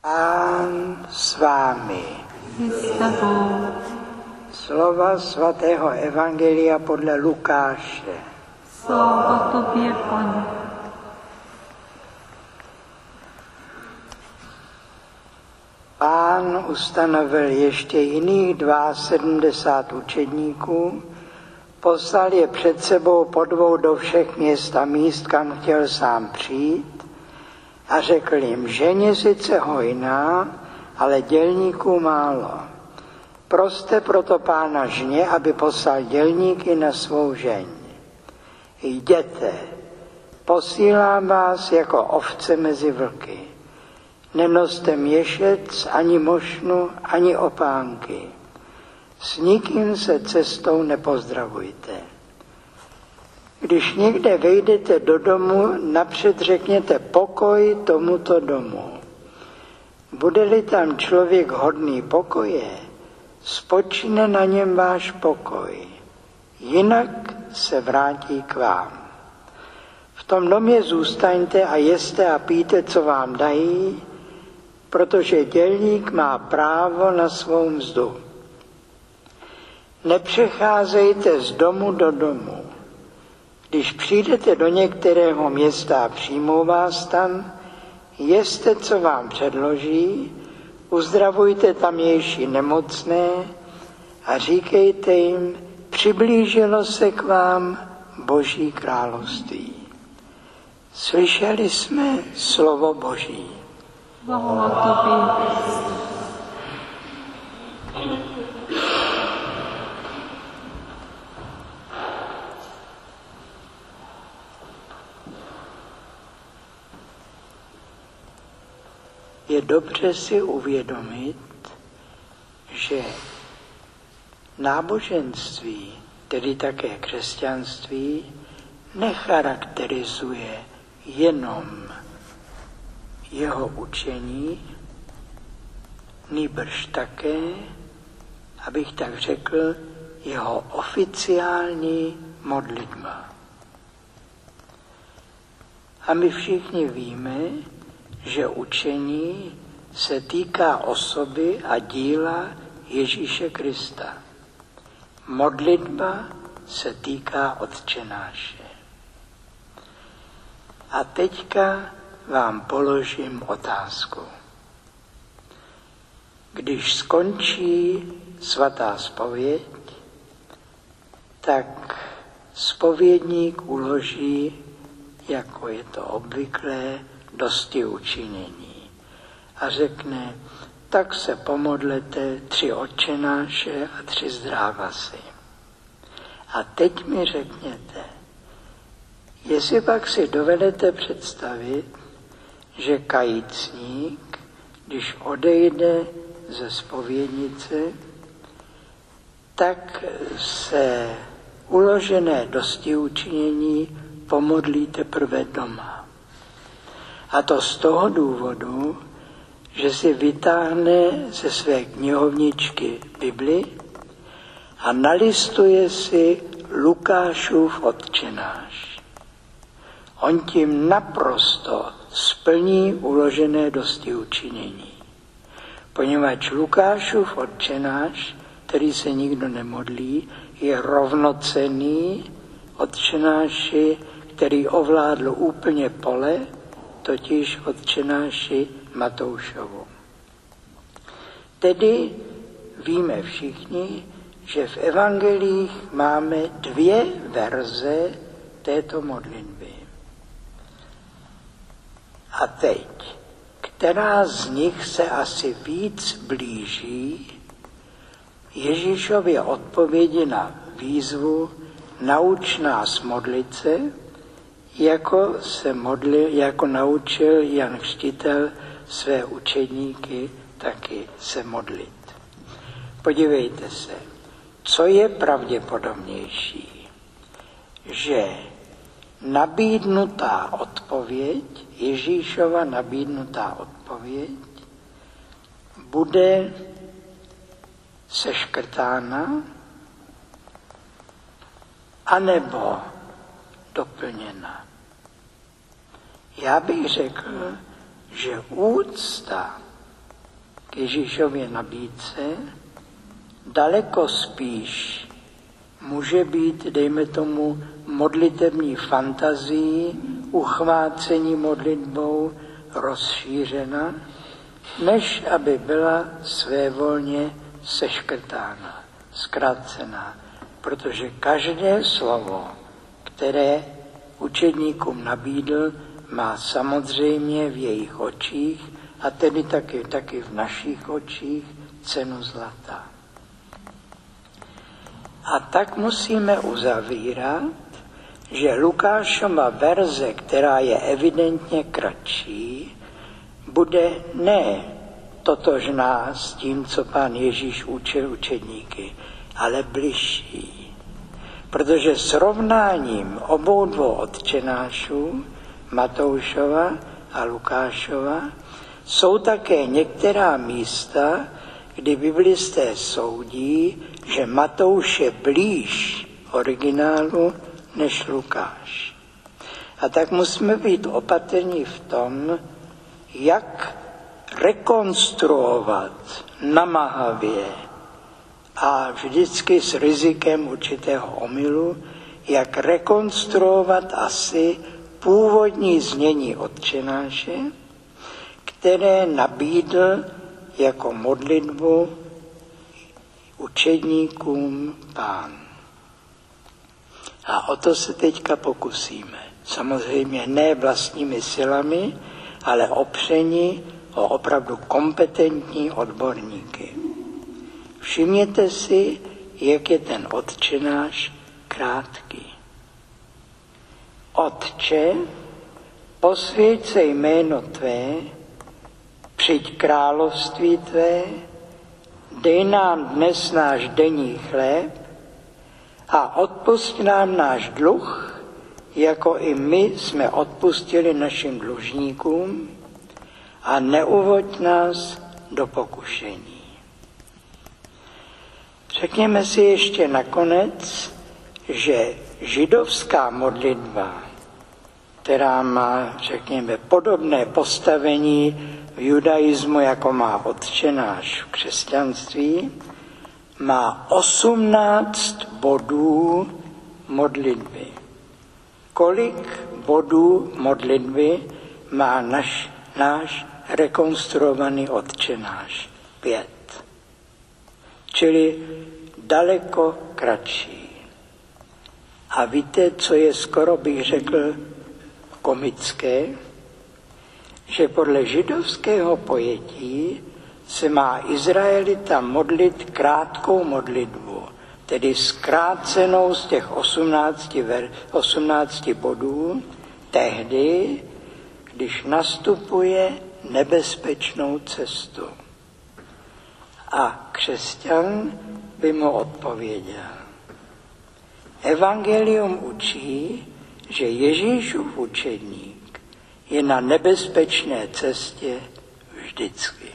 Pán s vámi. S tebou. Slova svatého Evangelia podle Lukáše. Sláva tobě, Pane. Pán ustanovil ještě jiných 72 učedníků, poslal je před sebou po dvou do všech měst a míst, kam chtěl sám přijít, a řekl jim: žeň sice hojná, ale dělníků málo. Proste proto Pána žně, aby poslal dělníky na svou žeň. Jděte, posílám vás jako ovce mezi vlky. Nenoste měšec, ani mošnu, ani opánky. S nikým se cestou nepozdravujte. Když někde vejdete do domu, napřed řekněte pokoj tomuto domu. Bude-li tam člověk hodný pokoje, spočine na něm váš pokoj, jinak se vrátí k vám. V tom domě zůstaňte a jeste a pijte, co vám dají, protože dělník má právo na svou mzdu. Nepřecházejte z domu do domu. Když přijdete do některého města a přijmou vás tam, jeste, co vám předloží, uzdravujte tamější nemocné a říkejte jim: přiblížilo se k vám Boží království. Slyšeli jsme slovo Boží. Sláva tobě. Je dobře si uvědomit, že náboženství, tedy také křesťanství, necharakterizuje jenom jeho učení, nýbrž také, abych tak řekl, jeho oficiální modlitba. A my všichni víme, že učení se týká osoby a díla Ježíše Krista. Modlitba se týká Otčenáše. A teďka vám položím otázku. Když skončí svatá zpověď, tak zpovědník uloží, jako je to obvyklé, dosti učinění. A řekne: tak se pomodlete 3 Otčenáše a 3 zdrávasy. A teď mi řekněte, jestli pak si dovedete představit, že kajícník, když odejde ze zpovědnice, tak se uložené dosti učinění pomodlí teprve doma. A to z toho důvodu, že si vytáhne ze své knihovničky Bibli a nalistuje si Lukášův Otčenáš. On tím naprosto splní uložené dosti učinění. Poněvadž Lukášův Otčenáš, který se nikdo nemodlí, je rovnocenný Otčenáši, který ovládl úplně pole, totiž Otčenáši Matoušovu. Tedy víme všichni, že v evangelích máme 2 verze této modlitby. A teď, která z nich se asi víc blíží Ježíšově odpovědi na výzvu nauč nás modlit se, jako naučil Jan Křtitel své učedníky taky se modlit. Podívejte se, co je pravděpodobnější, že nabídnutá odpověď, Ježíšova nabídnutá odpověď, bude seškrtána anebo doplněna. Já bych řekl, že úcta k Ježíšově nabídce, daleko spíš může být, dejme tomu, modlitební fantazií, uchvácení modlitbou rozšířena, než aby byla svévolně seškrtána, zkrácená. Protože každé slovo, které učedníkům nabídl, má samozřejmě v jejich očích, a tedy taky v našich očích, cenu zlata. A tak musíme uzavírat, že Lukášova verze, která je evidentně kratší, bude ne totožná s tím, co Pán Ježíš učil učedníky, ale bližší. Protože srovnáním obou dvou otčenášů, Matoušova a Lukášova, jsou také některá místa, kdy biblisté soudí, že Matouš je blíž originálu než Lukáš. A tak musíme být opatrní v tom, jak rekonstruovat namáhavě a vždycky s rizikem určitého omylu, jak rekonstruovat asi původní znění Otčenáše, které nabídl jako modlitbu učedníkům Pán. A o to se teďka pokusíme. Samozřejmě ne vlastními silami, ale opření o opravdu kompetentní odborníky. Všimněte si, jak je ten Otčenáš krátký. Otče, posvěť se jméno Tvé, přijď království Tvé, dej nám dnes náš denní chléb a odpusť nám náš dluh, jako i my jsme odpustili našim dlužníkům, a neuvoď nás do pokušení. Řekněme si ještě nakonec, že židovská modlitba, která má, řekněme, podobné postavení v judaismu, jako má Otčenáš v křesťanství, má 18 bodů modlitby. Kolik bodů modlitby má náš rekonstruovaný Otčenáš? 5. Čili daleko kratší. A víte, co je skoro, bych řekl, komické? Že podle židovského pojetí se má Izraelita modlit krátkou modlitbu, tedy zkrácenou z těch 18 bodů, tehdy, když nastupuje nebezpečnou cestu. A křesťan by mu odpověděl. Evangelium učí, že Ježíšův učedník je na nebezpečné cestě vždycky.